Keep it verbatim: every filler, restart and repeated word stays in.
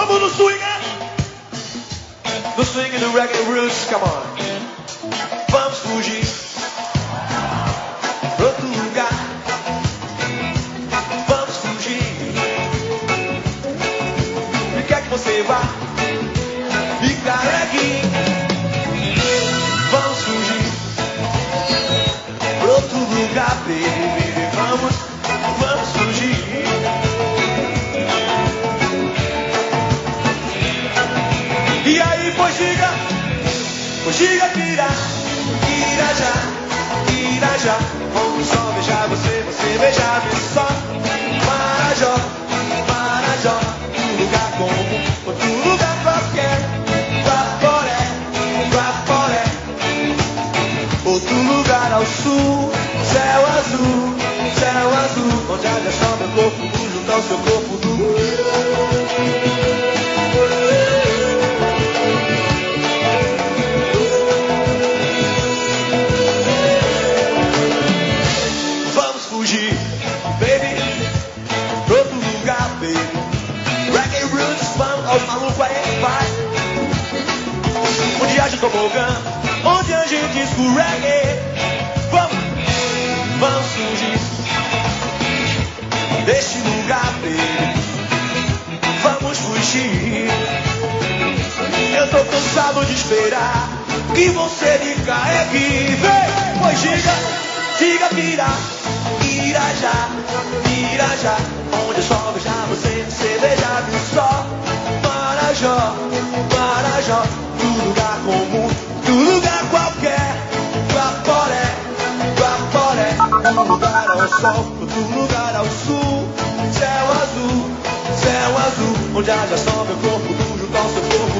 Vamos no swing, né? No swing do reggae roots, come on. Vamos fugir pra outro lugar. Vamos fugir. E quer que você vá? Ficar aqui. Vamos fugir pra outro lugar, baby. Vamos, vamos fugir. E aí, pois diga, pois diga que irá, que irá já, que irá já. Vamos só beijar você, você beijar-me só. Marajó, Marajó, um lugar comum, outro lugar qualquer. Guaporé, Guaporé, outro lugar ao sul. Céu azul, céu azul, onde haja só meu corpo nu junto ao seu corpo nu. Os malucos aí vai. Onde haja tobogã, onde a gente escorregue. Vamos, vamos fugir deste lugar, baby. Vamos fugir. Eu tô cansado de esperar que você me carregue. Vem, pois diga, diga que irá, que irá já, que irá já. Onde é só beijar você, você beijar-me só. Marajó, Marajó, do lugar comum, do lugar qualquer. Guaporé, Guaporé, do lugar ao sol, do lugar ao sul. Céu azul, céu azul, onde haja só meu corpo nu junto ao seu corpo.